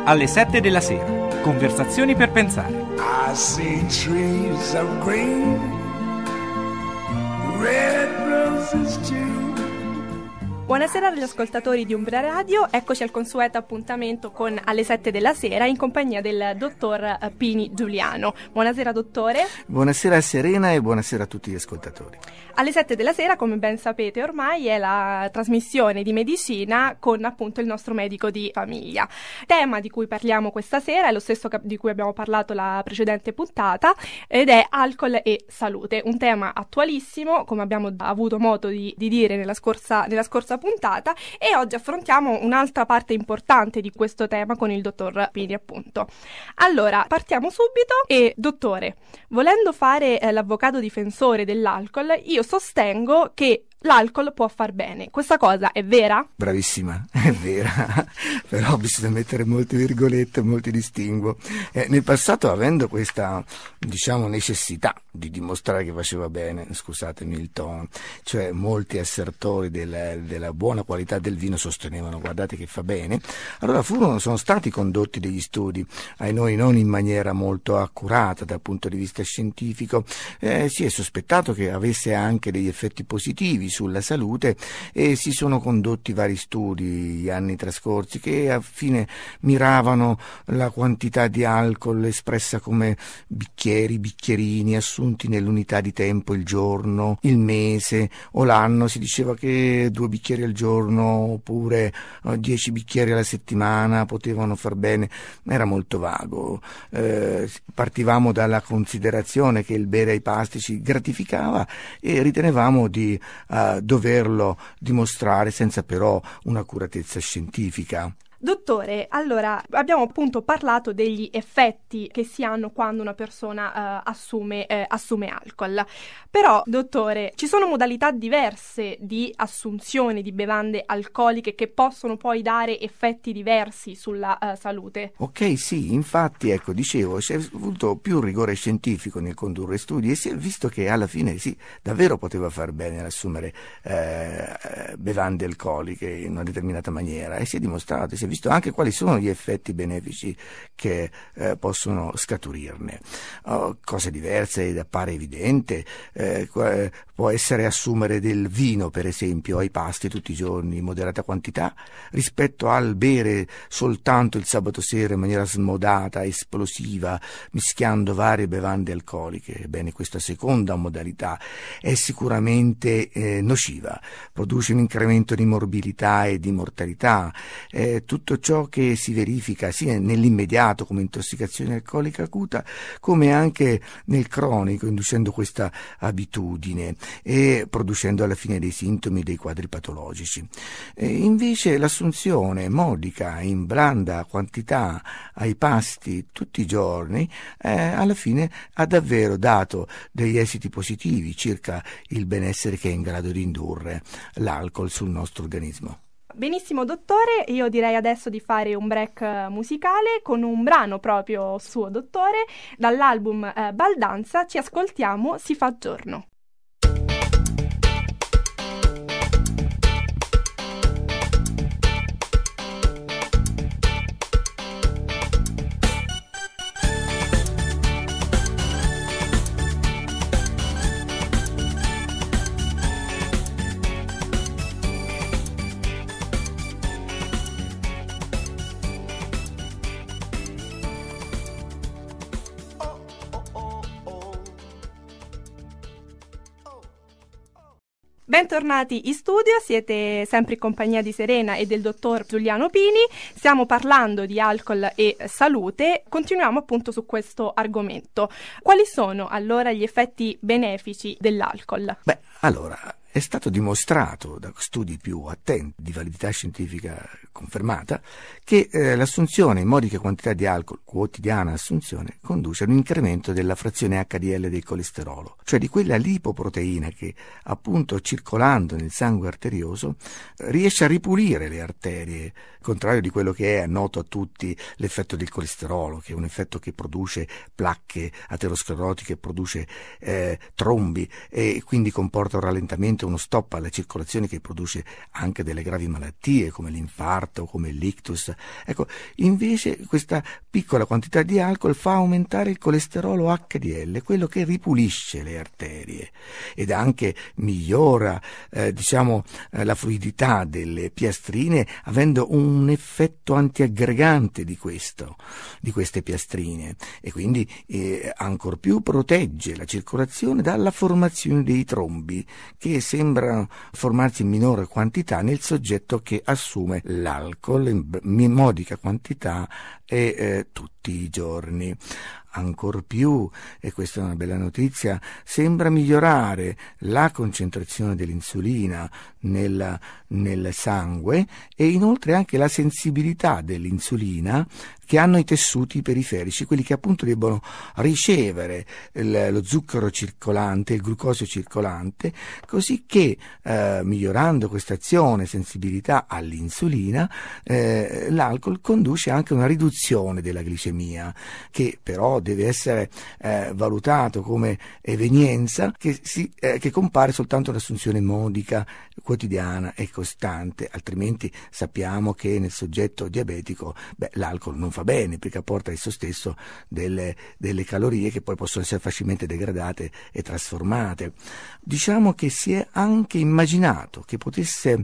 Alle 7 della sera. Conversazioni per pensare. I see trees of green, red roses too. Buonasera agli ascoltatori di Umbria Radio, eccoci al consueto appuntamento con Alle 7 della sera in compagnia del dottor Pini Giuliano. Buonasera dottore. Buonasera Serena e buonasera a tutti gli ascoltatori. Alle 7 della sera, come ben sapete ormai, è la trasmissione di medicina con appunto il nostro medico di famiglia. Tema di cui parliamo questa sera è lo stesso di cui abbiamo parlato la precedente puntata ed è alcol e salute, un tema attualissimo, come abbiamo avuto modo di dire nella scorsa puntata, e oggi affrontiamo un'altra parte importante di questo tema con il dottor Pini appunto. Allora, partiamo subito e dottore, volendo fare l'avvocato difensore dell'alcol, io sostengo che l'alcol può far bene. Questa cosa è vera? Bravissima, è vera, però bisogna mettere molte virgolette, molti distinguo. Nel passato, avendo questa, necessità di dimostrare che faceva bene, scusatemi il tono, cioè molti assertori della buona qualità del vino sostenevano guardate che fa bene, allora sono stati condotti degli studi, ai noi non in maniera molto accurata dal punto di vista scientifico, si è sospettato che avesse anche degli effetti positivi sulla salute e si sono condotti vari studi gli anni trascorsi che a fine miravano la quantità di alcol espressa come bicchierini assunti nell'unità di tempo, il giorno, il mese o l'anno. Si diceva che 2 bicchieri al giorno oppure 10 bicchieri alla settimana potevano far bene, era molto vago. Partivamo dalla considerazione che il bere ai pasti ci gratificava e ritenevamo di doverlo dimostrare senza però un'accuratezza scientifica. Dottore, allora abbiamo appunto parlato degli effetti che si hanno quando una persona assume alcol, però dottore, ci sono modalità diverse di assunzione di bevande alcoliche che possono poi dare effetti diversi sulla salute? Ok, sì, infatti dicevo, si è avuto più rigore scientifico nel condurre studi e si è visto che alla fine sì, davvero poteva far bene assumere bevande alcoliche in una determinata maniera e si è dimostrato, si è visto anche quali sono gli effetti benefici che possono scaturirne. Cose diverse, appare evidente, può essere assumere del vino per esempio ai pasti tutti i giorni in moderata quantità rispetto al bere soltanto il sabato sera in maniera smodata, esplosiva, mischiando varie bevande alcoliche. Ebbene, questa seconda modalità è sicuramente nociva, produce un incremento di morbilità e di mortalità. Tutto ciò che si verifica sia nell'immediato come intossicazione alcolica acuta come anche nel cronico, inducendo questa abitudine e producendo alla fine dei sintomi, dei quadri patologici. Invece l'assunzione modica in blanda quantità ai pasti tutti i giorni alla fine ha davvero dato degli esiti positivi circa il benessere che è in grado di indurre l'alcol sul nostro organismo. Benissimo dottore, io direi adesso di fare un break musicale con un brano proprio suo dottore, dall'album Baldanza ci ascoltiamo Si fa giorno. Bentornati in studio, siete sempre in compagnia di Serena e del dottor Giuliano Pini, stiamo parlando di alcol e salute, continuiamo appunto su questo argomento. Quali sono allora gli effetti benefici dell'alcol? Allora, è stato dimostrato da studi più attenti di validità scientifica confermata che l'assunzione in modiche quantità di alcol, quotidiana assunzione, conduce ad un incremento della frazione HDL del colesterolo, cioè di quella lipoproteina che appunto circolando nel sangue arterioso riesce a ripulire le arterie, contrario di quello che è noto a tutti l'effetto del colesterolo, che è un effetto che produce placche aterosclerotiche, produce trombi e quindi comporta un rallentamento, uno stop alla circolazione che produce anche delle gravi malattie come l'infarto, infarto, come l'ictus. Ecco, invece questa piccola quantità di alcol fa aumentare il colesterolo HDL, quello che ripulisce le arterie, ed anche migliora la fluidità delle piastrine, avendo un effetto antiaggregante di queste piastrine, e quindi ancor più protegge la circolazione dalla formazione dei trombi, che sembrano formarsi in minore quantità nel soggetto che assume l'alcol in modica quantità e tutti i giorni. Ancor più, e questa è una bella notizia, sembra migliorare la concentrazione dell'insulina nel sangue, e inoltre anche la sensibilità dell'insulina che hanno i tessuti periferici, quelli che appunto debbono ricevere lo zucchero circolante, il glucosio circolante, così che migliorando questa azione, sensibilità all'insulina, l'alcol conduce anche a una riduzione della glicemia, che però deve essere valutato come evenienza che compare soltanto all'assunzione modica, quotidiana e costante, altrimenti sappiamo che nel soggetto diabetico l'alcol non fa bene, perché apporta esso stesso delle calorie che poi possono essere facilmente degradate e trasformate. Diciamo che si è anche immaginato che potesse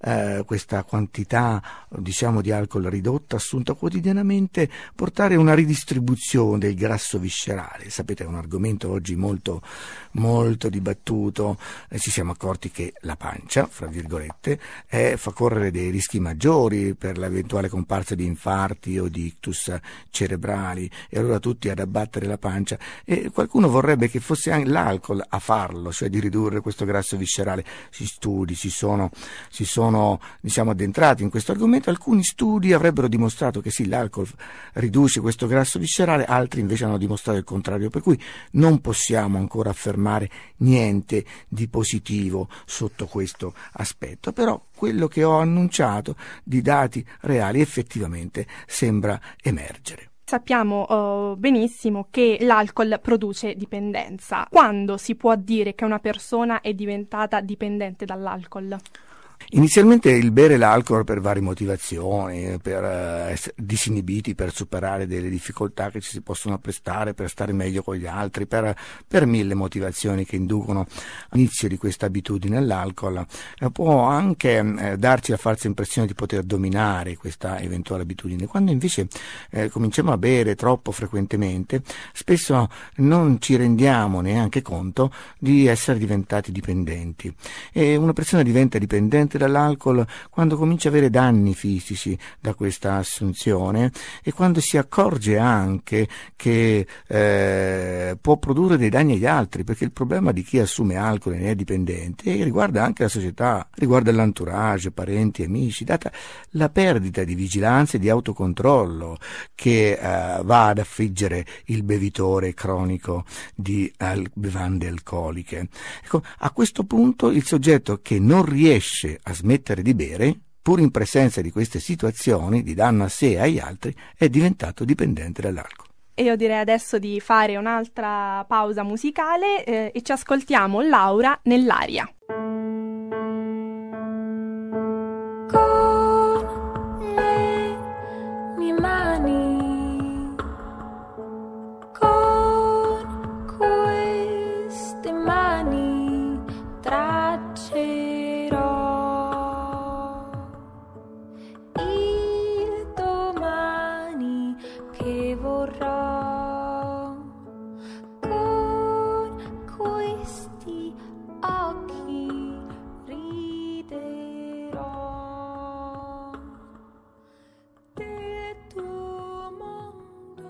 questa quantità di alcol ridotta, assunta quotidianamente, portare a una ridistribuzione del grasso viscerale. Sapete, è un argomento oggi molto, molto dibattuto. Ci siamo accorti che la pancia, fra virgolette, fa correre dei rischi maggiori per l'eventuale comparsa di infarti o di ictus cerebrali, e allora tutti ad abbattere la pancia, e qualcuno vorrebbe che fosse anche l'alcol a farlo, cioè di ridurre questo grasso viscerale. Studi si sono addentrati in questo argomento. Alcuni studi avrebbero dimostrato che sì, l'alcol riduce questo grasso viscerale, altri invece hanno dimostrato il contrario, per cui non possiamo ancora affermare niente di positivo sotto questo aspetto. Però quello che ho annunciato di dati reali effettivamente sembra emergere. Sappiamo benissimo che l'alcol produce dipendenza. Quando si può dire che una persona è diventata dipendente dall'alcol? Inizialmente il bere l'alcol per varie motivazioni, per essere disinibiti, per superare delle difficoltà che ci si possono prestare, per stare meglio con gli altri, per mille motivazioni che inducono all'inizio di questa abitudine all'alcol, può anche darci la falsa impressione di poter dominare questa eventuale abitudine. Quando invece cominciamo a bere troppo frequentemente, spesso non ci rendiamo neanche conto di essere diventati dipendenti, e una persona diventa dipendente dall'alcol quando comincia a avere danni fisici da questa assunzione, e quando si accorge anche che può produrre dei danni agli altri, perché il problema di chi assume alcol e ne è dipendente riguarda anche la società, riguarda l'entourage, parenti, amici, data la perdita di vigilanza e di autocontrollo che va ad affliggere il bevitore cronico di bevande alcoliche. Ecco, a questo punto il soggetto che non riesce a smettere di bere, pur in presenza di queste situazioni di danno a sé e agli altri, è diventato dipendente dall'alcol. E io direi adesso di fare un'altra pausa musicale e ci ascoltiamo Laura nell'aria. Con le mie mani, con queste mani traccerò il domani che vorrò. Con questi occhi riderò del tuo mondo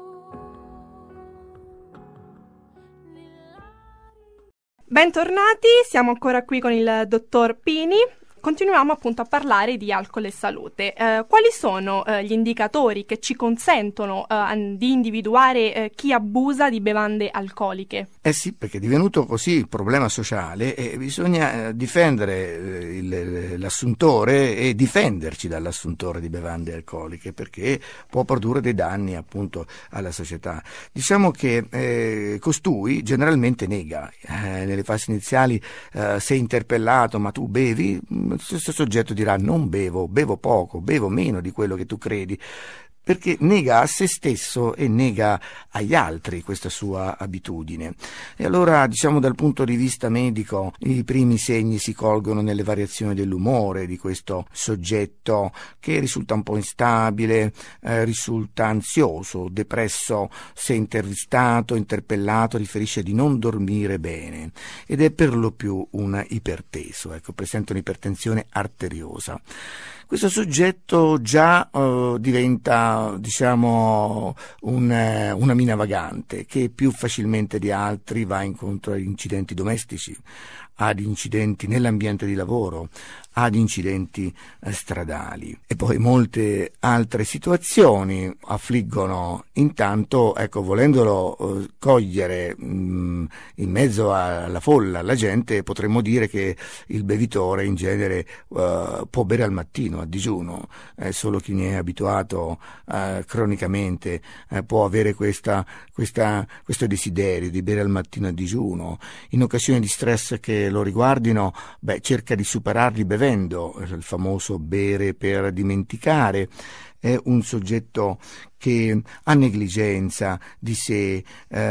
nell'aria. Bentornati, siamo ancora qui con il dottor Pini. Continuiamo appunto a parlare di alcol e salute. Quali sono gli indicatori che ci consentono di individuare chi abusa di bevande alcoliche? Sì, perché è divenuto così il problema sociale, e bisogna difendere l'assuntore e difenderci dall'assuntore di bevande alcoliche, perché può produrre dei danni appunto alla società. Diciamo che costui generalmente nega. Nelle fasi iniziali, sei interpellato, ma tu bevi? lo stesso soggetto dirà: non bevo, bevo poco, bevo meno di quello che tu credi, perché nega a se stesso e nega agli altri questa sua abitudine. E allora, diciamo, dal punto di vista medico, i primi segni si colgono nelle variazioni dell'umore di questo soggetto, che risulta un po' instabile, risulta ansioso, depresso, se intervistato, interpellato, riferisce di non dormire bene ed è per lo più un iperteso, ecco, presenta un'ipertensione arteriosa. Questo soggetto già diventa, diciamo, una mina vagante che più facilmente di altri va incontro ad incidenti domestici, ad incidenti nell'ambiente di lavoro, ad incidenti stradali, e poi molte altre situazioni affliggono. Intanto, ecco, volendolo cogliere in mezzo alla folla, alla gente, potremmo dire che il bevitore in genere può bere al mattino, a digiuno. Solo chi ne è abituato cronicamente può avere questo desiderio di bere al mattino a digiuno. In occasioni di stress che lo riguardino, cerca di superarli bevendo, il famoso bere per dimenticare. È un soggetto che ha negligenza di sé,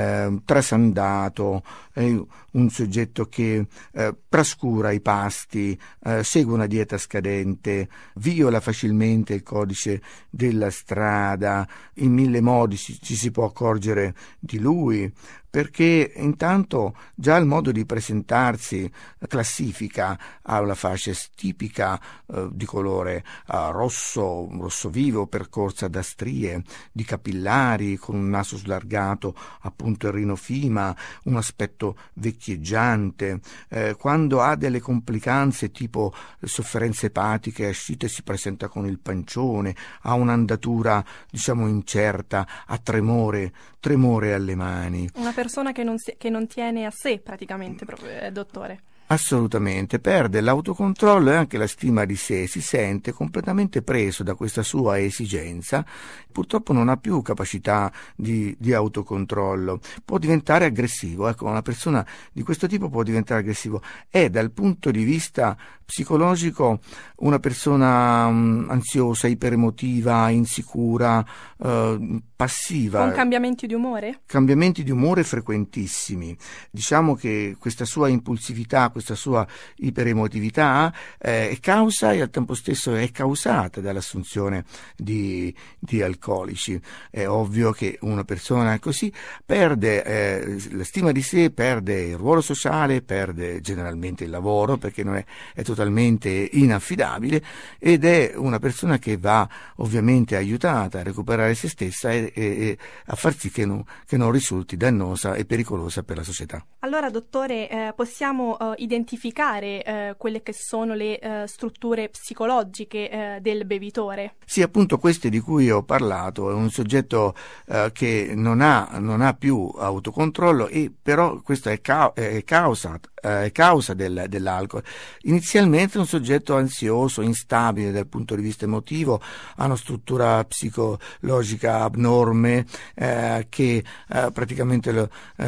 trasandato, è un soggetto che trascura i pasti, segue una dieta scadente, viola facilmente il codice della strada. In mille modi ci si può accorgere di lui, perché intanto già il modo di presentarsi classifica, ha una fascia tipica di colore rosso vivo, percorsa da strie di capillari, con un naso slargato, appunto il rinofima, un aspetto vecchieggiante. Quando ha delle complicanze tipo sofferenze epatiche, ascite, si presenta con il pancione, ha un'andatura, diciamo, incerta, ha tremore alle mani. Una persona che non tiene a sé praticamente, dottore. Assolutamente, perde l'autocontrollo e anche la stima di sé, si sente completamente preso da questa sua esigenza, purtroppo non ha più capacità di autocontrollo, può diventare aggressivo. Ecco, una persona di questo tipo può diventare aggressivo, è dal punto di vista psicologico una persona ansiosa, iperemotiva, insicura, passiva. Con cambiamenti di umore? Cambiamenti di umore frequentissimi. Diciamo che questa sua impulsività, questa sua iperemotività è causa e al tempo stesso è causata dall'assunzione di alcolici. È ovvio che una persona così perde la stima di sé, perde il ruolo sociale, perde generalmente il lavoro, perché non è totalmente inaffidabile, ed è una persona che va ovviamente aiutata a recuperare se stessa e a far sì che non risulti dannosa e pericolosa per la società. Allora, dottore, possiamo identificare quelle che sono le strutture psicologiche del bevitore? Sì, appunto queste di cui ho parlato. È un soggetto che non ha più autocontrollo, e però questo è causa dell'alcol. Inizialmente è un soggetto ansioso, instabile dal punto di vista emotivo, ha una struttura psicologica abnorme che praticamente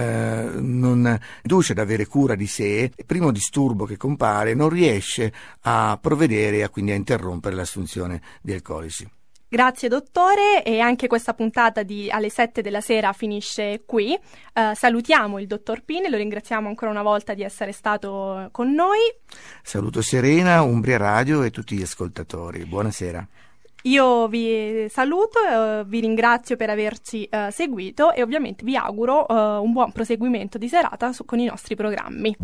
non induce ad avere cura di sé. Il primo disturbo che compare, non riesce a provvedere e quindi a interrompere l'assunzione di alcolici. Grazie dottore, e anche questa puntata alle 7 della sera finisce qui. Salutiamo il dottor Pini, lo ringraziamo ancora una volta di essere stato con noi. Saluto Serena, Umbria Radio e tutti gli ascoltatori. Buonasera. Io vi saluto, vi ringrazio per averci seguito e ovviamente vi auguro un buon proseguimento di serata con i nostri programmi.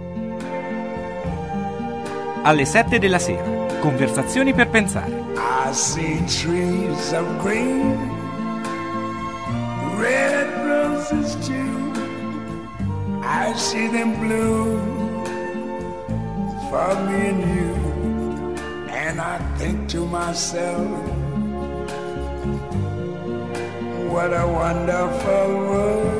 Alle 7 della sera, conversazioni per pensare. I see trees of green, red roses too. I see them bloom for me and you. And I think to myself, what a wonderful world.